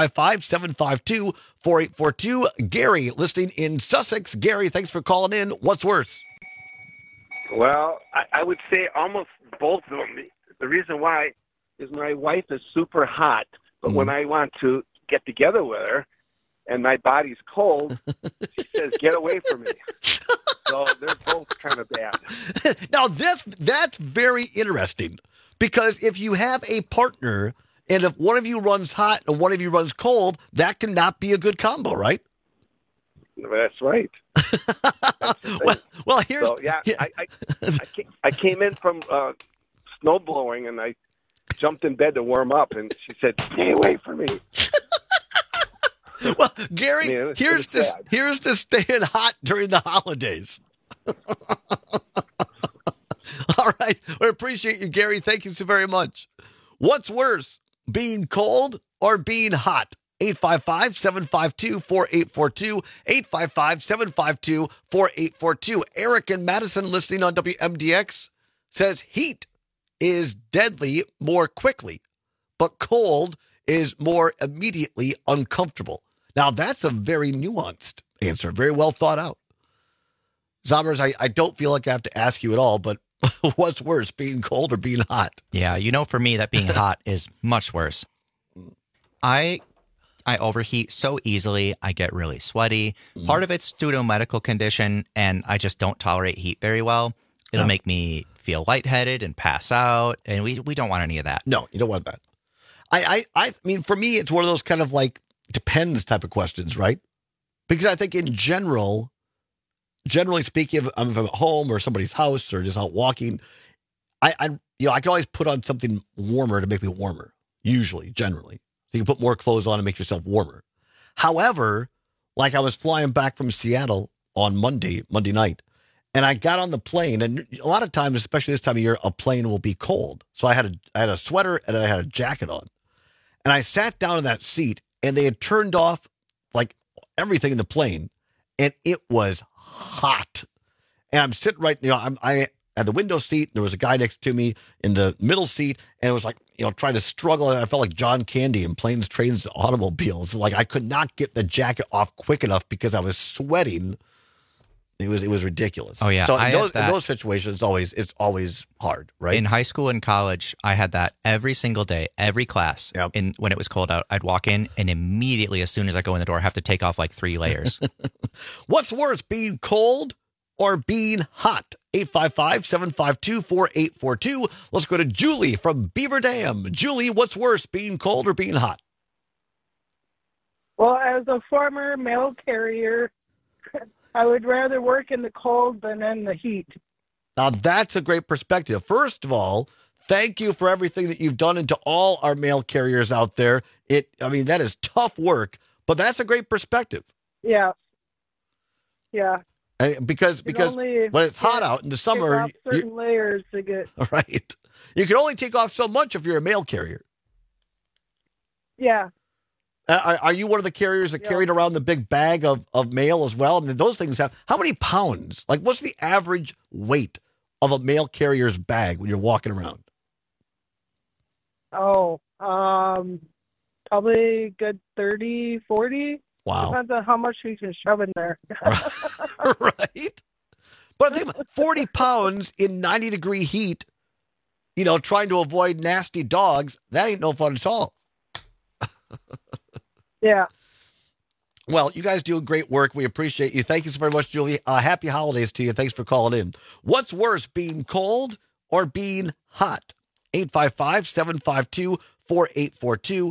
855-752-4842. Gary, listening in Sussex. Gary, thanks for calling in. What's worse? Well, I would say almost both of them. the reason why is my wife is super hot, but when I want to get together with her and my body's cold, she says, "Get away from me." So they're both kind of bad. Now, that's very interesting, because if you have a partner and if one of you runs hot and one of you runs cold, that cannot be a good combo, right? That's right. Well, here's... So, I came in from snow blowing, and I jumped in bed to warm up, and she said, "Stay away from me." Well, Gary, here's to staying hot during the holidays. All right. We appreciate you, Gary. Thank you so very much. What's worse, being cold or being hot? 855-752-4842. 855-752-4842. Eric in Madison, listening on WMDX, says heat is deadly more quickly, but cold is more immediately uncomfortable. Now, that's a very nuanced answer, very well thought out. Zombers, I don't feel like I have to ask you at all, but what's worse, being cold or being hot? Yeah, for me that being hot is much worse. I overheat so easily. I get really sweaty. Part of it's due to a medical condition, and I just don't tolerate heat very well. It'll make me feel lightheaded and pass out, and we don't want any of that. No, you don't want that. I mean, for me, it's one of those kind of like depends type of questions, right? Because I think in generally speaking, if I'm at home or somebody's house or just out walking, I can always put on something warmer to make me warmer. Usually, generally, so you can put more clothes on and make yourself warmer. However, like I was flying back from Seattle on Monday night, and I got on the plane, and a lot of times, especially this time of year, a plane will be cold. So I had a sweater and I had a jacket on, and I sat down in that seat, and they had turned off like everything in the plane, and it was hot. And I'm sitting right, I had the window seat, and there was a guy next to me in the middle seat, and it was like, trying to struggle. I felt like John Candy in Planes, Trains, and Automobiles. Like I could not get the jacket off quick enough because I was sweating. It was ridiculous. Oh yeah. So in those situations, it's always hard, right? In high school and college, I had that every single day, every class. Yep. When it was cold out, I'd walk in, and immediately, as soon as I go in the door, I have to take off like 3 layers. What's worse, being cold or being hot? 855-752-4842. Let's go to Julie from Beaver Dam. Julie, what's worse, being cold or being hot? Well, as a former mail carrier, I would rather work in the cold than in the heat. Now, that's a great perspective. First of all, thank you for everything that you've done, and to all our mail carriers out there. That is tough work, but that's a great perspective. Yeah. Yeah. Because when it's hot out in the summer, certain layers to get right. You can only take off so much if you're a mail carrier. Yeah. Are you one of the carriers that carried around the big bag of mail as well? I mean, those things have how many pounds? Like, what's the average weight of a mail carrier's bag when you're walking around? Oh, probably good 30, 40. Wow. Depends on how much you can shove in there. Right? But I think 40 pounds in 90-degree heat, trying to avoid nasty dogs, that ain't no fun at all. Yeah. Well, you guys do great work. We appreciate you. Thank you so very much, Julie. Happy holidays to you. Thanks for calling in. What's worse, being cold or being hot? 855-752-4842.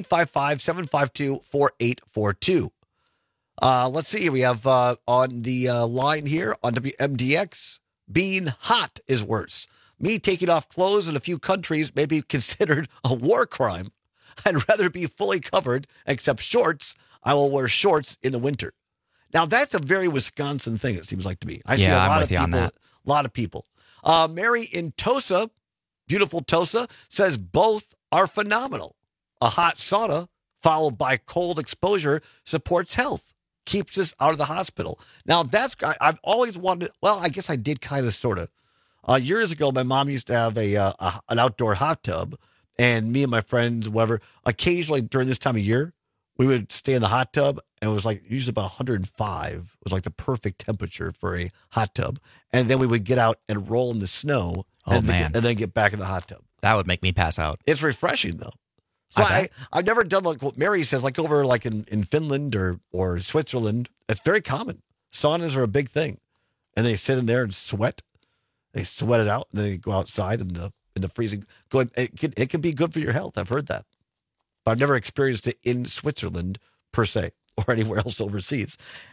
855-752-4842. Let's see. We have on the line here on WMDX, being hot is worse. Me taking off clothes in a few countries may be considered a war crime. I'd rather be fully covered, except shorts. I will wear shorts in the winter. Now, that's a very Wisconsin thing, it seems like to me. I see a lot of people. On that. A lot of people. Mary in Tosa, beautiful Tosa, says both are phenomenal. A hot sauna followed by cold exposure supports health, keeps us out of the hospital. Now, I've always wanted, well, I guess I did kind of sort of. Years ago, my mom used to have an outdoor hot tub, and me and my friends, whatever, occasionally during this time of year, we would stay in the hot tub, and it was like usually about 105. It was like the perfect temperature for a hot tub. And then we would get out and roll in the snow and then get back in the hot tub. That would make me pass out. It's refreshing, though. So I've never done like what Mary says, like over like in Finland or Switzerland. It's very common. Saunas are a big thing. And they sit in there and sweat. They sweat it out, and then they go outside in the freezing. It can be good for your health. I've heard that. But I've never experienced it in Switzerland per se or anywhere else overseas.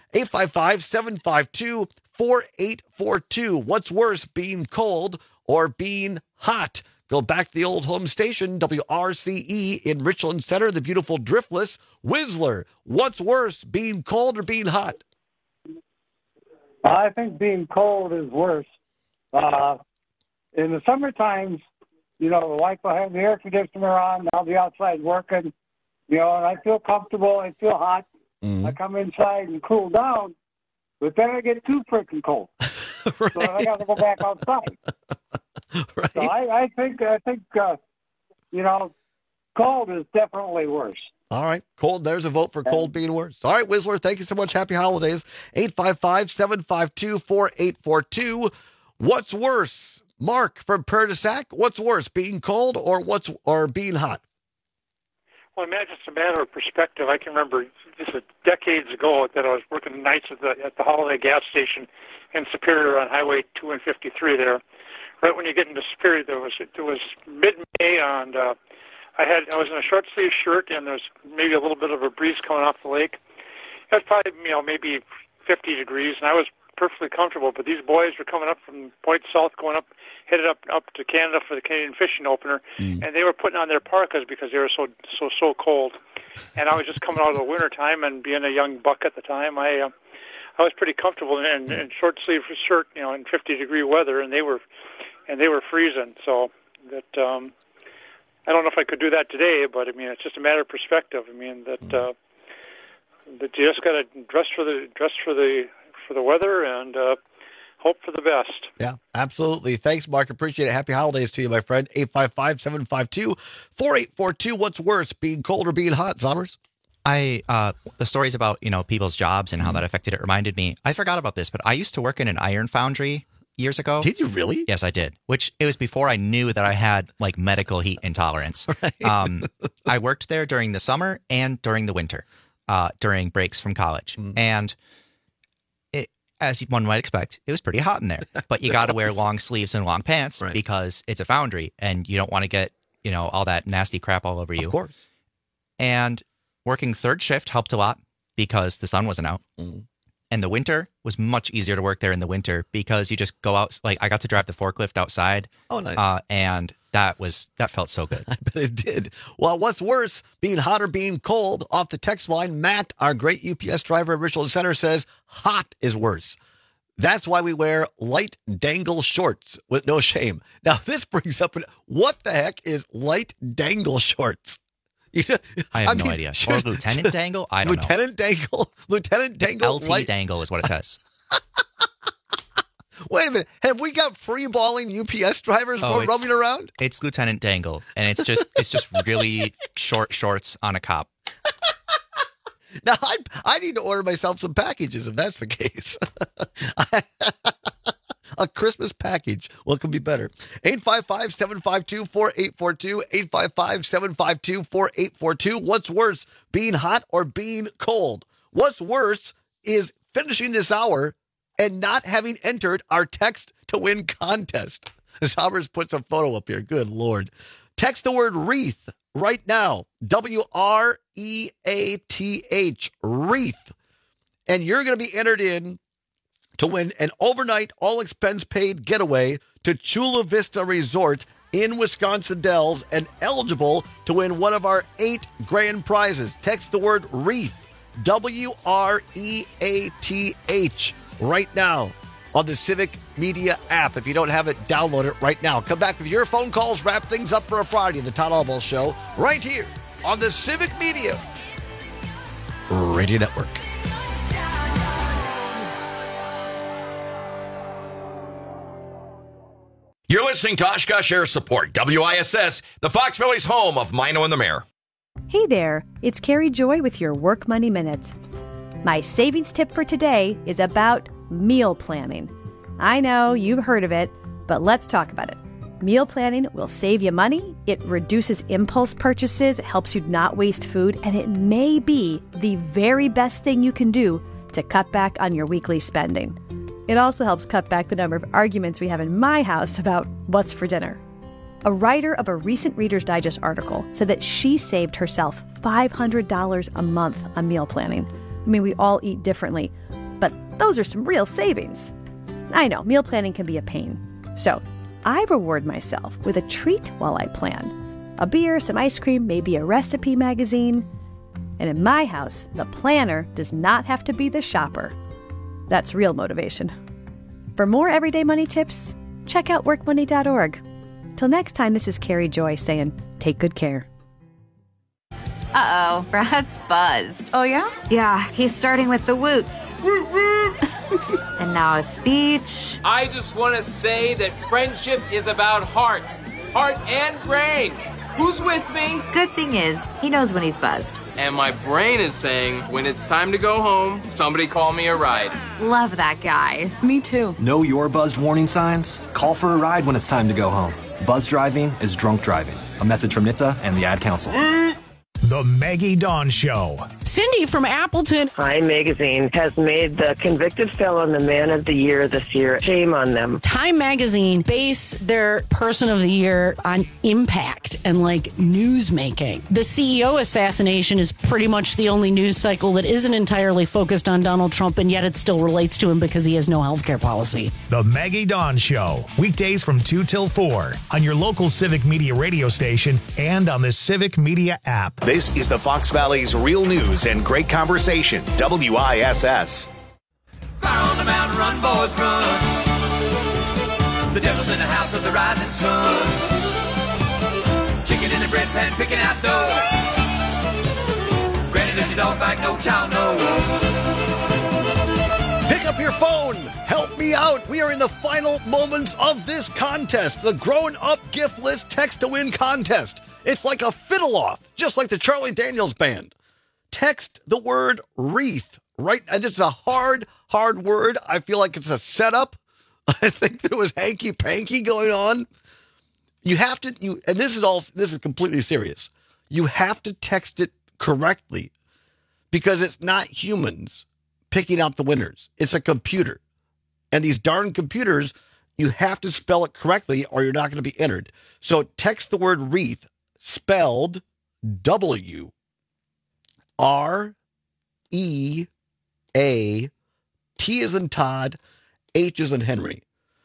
855-752-4842. What's worse, being cold or being hot? Go back to the old home station, WRCE in Richland Center, the beautiful Driftless. Whistler, what's worse, being cold or being hot? I think being cold is worse. In the summer times, the wife will have the air conditioner on. I'll be outside working, and I feel comfortable. I feel hot. I come inside and cool down, but then I get too freaking cold. Right. So I got to go back outside. Right. So I think cold is definitely worse. All right, cold. There's a vote for cold being worse. All right, Whistler, thank you so much. Happy holidays. 855-752-4842. What's worse? Mark from Prairie du Sac, what's worse, being cold or being hot? Well, imagine it's a matter of perspective. I can remember this is decades ago that I was working nights at the Holiday gas station in Superior on Highway 2 and 53 there. Right when you get into Superior, it was mid-May, and I was in a short sleeve shirt, and there's maybe a little bit of a breeze coming off the lake. It was probably maybe 50 degrees, and I was perfectly comfortable. But these boys were coming up from Point South, headed up to Canada for the Canadian Fishing Opener, and they were putting on their parkas because they were so cold. And I was just coming out of the winter time, and being a young buck at the time, I was pretty comfortable in short sleeve shirt, in 50-degree weather, and they were freezing. So that I don't know if I could do that today, but it's just a matter of perspective. That you just got to dress for the weather and hope for the best. Yeah, absolutely. Thanks, Mark. Appreciate it. Happy holidays to you, my friend. 855-752-4842. What's worse, being cold or being hot, Zommers? The stories about, people's jobs and how that affected it reminded me. I forgot about this, but I used to work in an iron foundry years ago. Did you really? Yes, I did. Which it was before I knew that I had medical heat intolerance. Right. I worked there during the summer and during the winter, during breaks from college. And as one might expect, it was pretty hot in there. But you got to wear long sleeves and long pants because it's a foundry and you don't want to get, all that nasty crap all over you. Of course. And working third shift helped a lot because the sun wasn't out. And the winter was much easier to work there in the winter because you just go out. I got to drive the forklift outside. Oh, nice. And that felt so good. I bet it did. Well, what's worse, being hot or being cold? Off the text line, Matt, our great UPS driver at Richland Center, says hot is worse. That's why we wear light dangle shorts with no shame. Now, this brings up, what the heck is light dangle shorts? I have no idea. Or Lieutenant Dangle? I don't know. Lieutenant Dangle. LT Dangle is what it says. Wait a minute. Have we got free balling UPS drivers roaming around? It's Lieutenant Dangle, and it's just really short shorts on a cop. Now, I need to order myself some packages if that's the case. A Christmas package. What could be better? 855-752-4842. 855-752-4842. What's worse, being hot or being cold? What's worse is finishing this hour and not having entered our text to win contest. Sommers puts a photo up here. Good Lord. Text the word wreath right now. WREATH. Wreath. And you're going to be entered in to win an overnight, all-expense-paid getaway to Chula Vista Resort in Wisconsin Dells and eligible to win one of our 8 grand prizes. Text the word wreath, WREATH, right now on the Civic Media app. If you don't have it, download it right now. Come back with your phone calls, wrap things up for a Friday, the Todd Albaugh Show, right here on the Civic Media Radio Network. You're listening to Oshkosh Air Support, WISS, the Fox Valley's home of Mino and the Mayor. Hey there, it's Carrie Joy with your Work Money Minute. My savings tip for today is about meal planning. I know you've heard of it, but let's talk about it. Meal planning will save you money, it reduces impulse purchases, it helps you not waste food, and it may be the very best thing you can do to cut back on your weekly spending. It also helps cut back the number of arguments we have in my house about what's for dinner. A writer of a recent Reader's Digest article said that she saved herself $500 a month on meal planning. I mean, we all eat differently, but those are some real savings. I know, meal planning can be a pain. So I reward myself with a treat while I plan. A beer, some ice cream, maybe a recipe magazine. And in my house, the planner does not have to be the shopper. That's real motivation. For more everyday money tips, check out workmoney.org. Till next time, this is Carrie Joy saying, take good care. Uh-oh, Brad's buzzed. Oh, yeah? Yeah, he's starting with the woots. And now a speech. I just want to say that friendship is about heart and brain. Who's with me? Good thing is, he knows when he's buzzed. And my brain is saying, when it's time to go home, somebody call me a ride. Love that guy. Me too. Know your buzzed warning signs? Call for a ride when it's time to go home. Buzz driving is drunk driving. A message from NHTSA and the Ad Council. The Maggie Dawn Show. Cindy from Appleton. Time Magazine has made the convicted felon the man of the year this year. Shame on them. Time Magazine base their person of the year on impact and like news making. The CEO assassination is pretty much the only news cycle that isn't entirely focused on Donald Trump, and yet it still relates to him because he has no healthcare policy. The Maggie Dawn Show. Weekdays from 2 till 4 on your local Civic Media radio station and on the Civic Media app. This is the Fox Valley's real news and great conversation, WISS. Fire on the mountain, run, boys, run. The devil's in the house of the rising sun. Chicken in the bread pan, picking out dough. Granny, does your dog bite? No child, no. Pick up your phone. Help me out. We are in the final moments of this contest, the Growing Up Gift List Text to Win contest. It's like a fiddle-off, just like the Charlie Daniels Band. Text the word wreath, right? And it's a hard word. I feel like it's a setup. I think there was hanky-panky going on. You have to, and this is completely serious. You have to text it correctly because it's not humans picking out the winners. It's a computer. And these darn computers, you have to spell it correctly or you're not going to be entered. So text the word wreath, spelled W-R-E-A-T-H, T as in Todd, H as in Henry.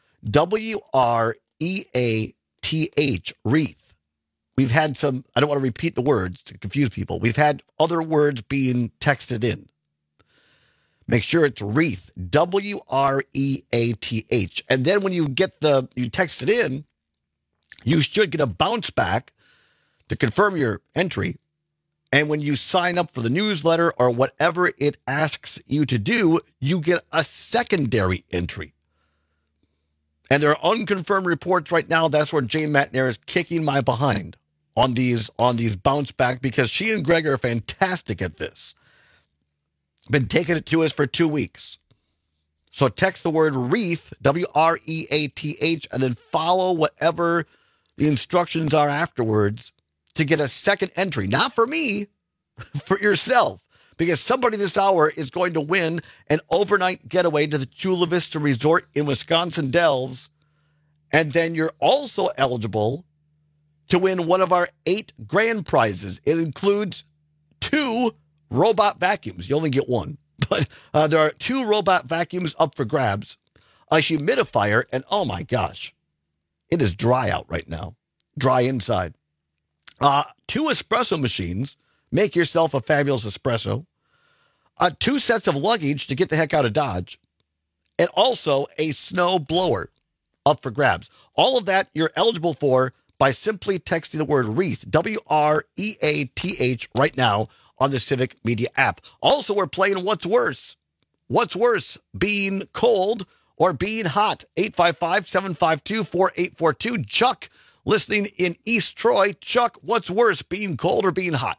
W-R-E-A-T-H, wreath. We've had some, I don't want to repeat the words to confuse people. We've had other words being texted in. Make sure it's wreath, W-R-E-A-T-H. And then when you text it in, you should get a bounce back to confirm your entry. And when you sign up for the newsletter or whatever it asks you to do, you get a secondary entry. And there are unconfirmed reports right now. That's where Jane Matnair is kicking my behind on these bounce back because she and Greg are fantastic at this. Been taking it to us for 2 weeks. So text the word wreath, W-R-E-A-T-H, and then follow whatever the instructions are afterwards to get a second entry. Not for me, for yourself. Because somebody this hour is going to win an overnight getaway to the Chula Vista Resort in Wisconsin Dells. And then you're also eligible to win one of our 8 grand prizes. It includes 2 robot vacuums. You only get one. But there are 2 robot vacuums up for grabs, a humidifier, and oh my gosh, it is dry out right now. Dry inside. 2 espresso machines. Make yourself a fabulous espresso. 2 sets of luggage to get the heck out of Dodge. And also a snow blower up for grabs. All of that you're eligible for by simply texting the word wreath, W-R-E-A-T-H, right now on the Civic Media app. Also, we're playing What's Worse. What's worse, being cold or being hot? 855-752-4842. Chuck, listening in East Troy. Chuck, what's worse, being cold or being hot?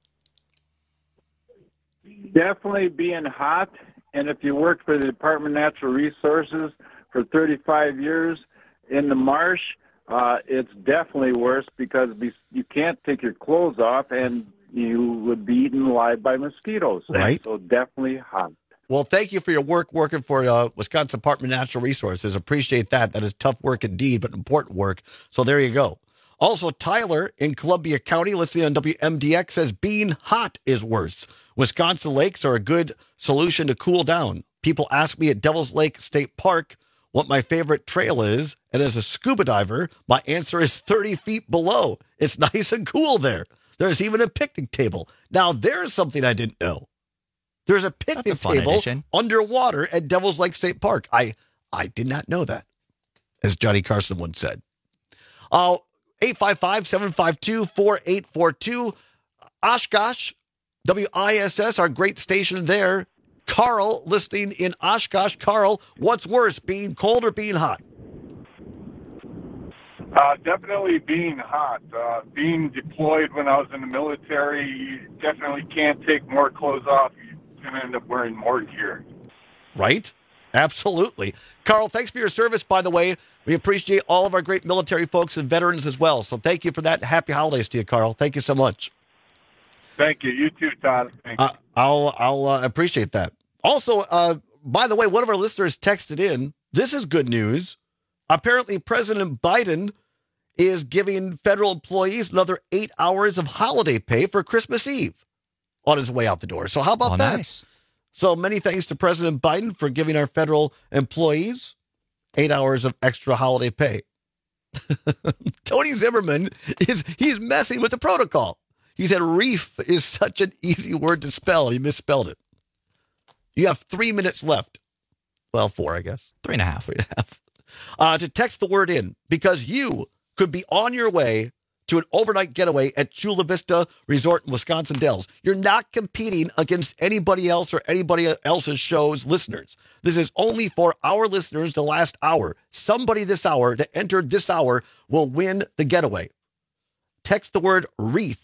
Definitely being hot. And if you worked for the Department of Natural Resources for 35 years in the marsh, it's definitely worse because you can't take your clothes off and you would be eaten alive by mosquitoes. Right. So definitely hot. Well, thank you for your work working for Wisconsin Department of Natural Resources. Appreciate that. That is tough work indeed, but important work. So there you go. Also, Tyler in Columbia County, listening on WMDX, says being hot is worse. Wisconsin lakes are a good solution to cool down. People ask me at Devil's Lake State Park what my favorite trail is, and as a scuba diver, my answer is 30 feet below. It's nice and cool there. There's even a picnic table. Now, there's something I didn't know. There's a picnic table underwater at Devil's Lake State Park. I did not know that, as Johnny Carson once said. 855-752-4842. Oshkosh, WISS, our great station there. Carl, listening in Oshkosh. Carl, what's worse, being cold or being hot? Definitely being hot. Being deployed when I was in the military, you definitely can't take more clothes off. You're going to end up wearing more gear. Right? Absolutely. Carl, thanks for your service, by the way. We appreciate all of our great military folks and veterans as well. So thank you for that. Happy holidays to you, Carl. Thank you so much. Thank you. You too, Todd. Thank you. I'll appreciate that. Also, by the way, one of our listeners texted in. This is good news. Apparently, President Biden is giving federal employees another 8 hours of holiday pay for Christmas Eve on his way out the door. So how about that? Nice. So many thanks to President Biden for giving our federal employees 8 hours of extra holiday pay. Tony Zimmerman he's messing with the protocol. He said reef is such an easy word to spell, and he misspelled it. You have 3 minutes left. Well, 4, I guess. 3.5. 3.5. To text the word in, because you could be on your way to an overnight getaway at Chula Vista Resort in Wisconsin Dells. You're not competing against anybody else or anybody else's show's listeners. This is only for our listeners the last hour. Somebody this hour that entered this hour will win the getaway. Text the word wreath,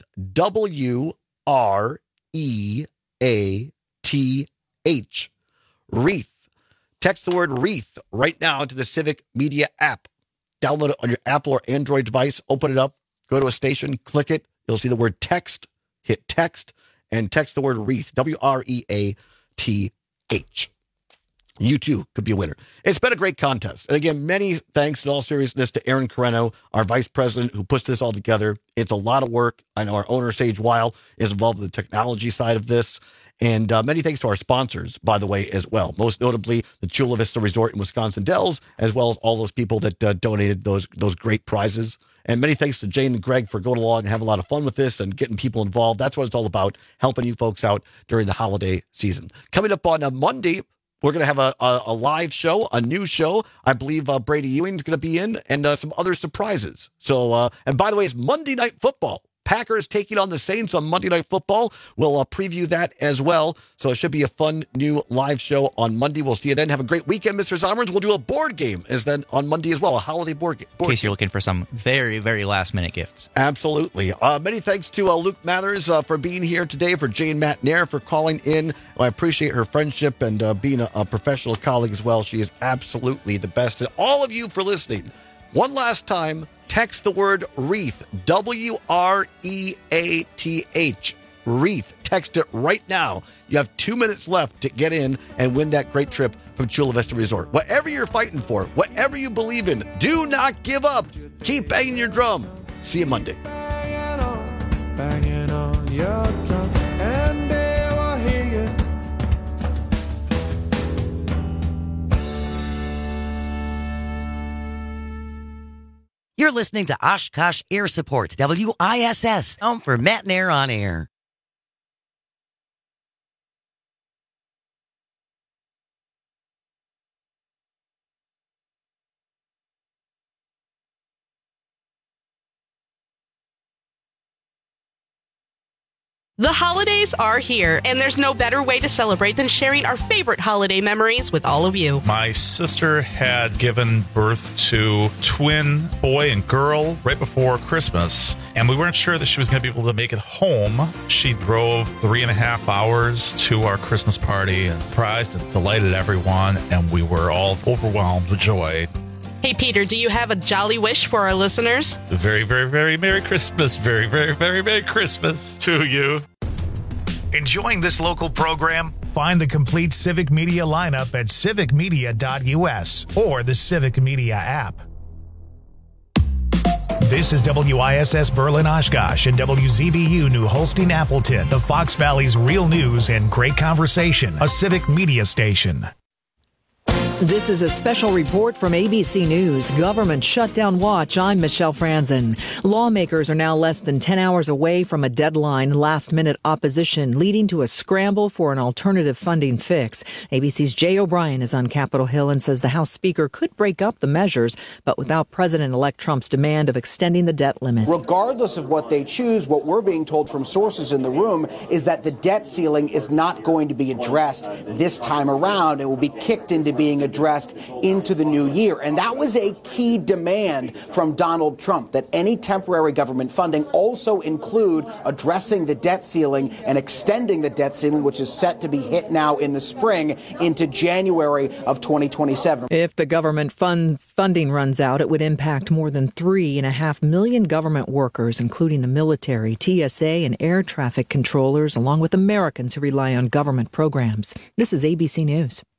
WREATH, wreath. Text the word wreath right now to the Civic Media app. Download it on your Apple or Android device. Open it up. Go to a station. Click it. You'll see the word text. Hit text and text the word wreath. WREATH. You too could be a winner. It's been a great contest. And again, many thanks in all seriousness to Aaron Carreno, our vice president, who puts this all together. It's a lot of work. I know our owner, Sage Weil, is involved in the technology side of this. And many thanks to our sponsors, by the way, as well. Most notably, the Chula Vista Resort in Wisconsin Dells, as well as all those people that donated those great prizes. And many thanks to Jane and Greg for going along and having a lot of fun with this and getting people involved. That's what it's all about, helping you folks out during the holiday season. Coming up on a Monday, we're going to have a live show, a new show. I believe Brady Ewing's going to be in, and some other surprises. So, and by the way, it's Monday Night Football. Packers taking on the Saints on Monday Night Football. We'll preview that as well. So it should be a fun new live show on Monday. We'll see you then. Have a great weekend, Mr. Zomerns. We'll do a board game as then on Monday as well, a holiday board game. In case you're looking for some very, very last-minute gifts. Absolutely. Many thanks to Luke Mathers for being here today, for Jane Matt Nair for calling in. I appreciate her friendship and being a professional colleague as well. She is absolutely the best. And all of you for listening. One last time, text the word wreath, WREATH, wreath. Text it right now. You have 2 minutes left to get in and win that great trip from Chula Vista Resort. Whatever you're fighting for, whatever you believe in, do not give up. Keep banging your drum. See you Monday. Banging on your drum, and they will hear you. You're listening to Oshkosh Air Support, WISS, home for Matt and Air on Air. The holidays are here, and there's no better way to celebrate than sharing our favorite holiday memories with all of you. My sister had given birth to twin boy and girl right before Christmas, and we weren't sure that she was going to be able to make it home. She drove 3.5 hours to our Christmas party and surprised and delighted everyone, and we were all overwhelmed with joy. Hey, Peter, do you have a jolly wish for our listeners? Very, very, very Merry Christmas. Very, very, very Merry Christmas to you. Enjoying this local program? Find the complete Civic Media lineup at civicmedia.us or the Civic Media app. This is WISS Berlin Oshkosh and WZBU New Holstein Appleton, the Fox Valley's real news and great conversation, a Civic Media station. This is a special report from ABC News. Government shutdown watch. I'm Michelle Franzen. Lawmakers are now less than 10 hours away from a deadline. Last-minute opposition leading to a scramble for an alternative funding fix. ABC's Jay O'Brien is on Capitol Hill and says the House Speaker could break up the measures, but without President-elect Trump's demand of extending the debt limit. Regardless of what they choose, what we're being told from sources in the room is that the debt ceiling is not going to be addressed this time around. It will be kicked into being addressed into the new year. And that was a key demand from Donald Trump, that any temporary government funding also include addressing the debt ceiling and extending the debt ceiling, which is set to be hit now in the spring into January of 2027. If the government funding runs out, it would impact more than 3.5 million government workers, including the military, TSA, and air traffic controllers, along with Americans who rely on government programs. This is ABC News.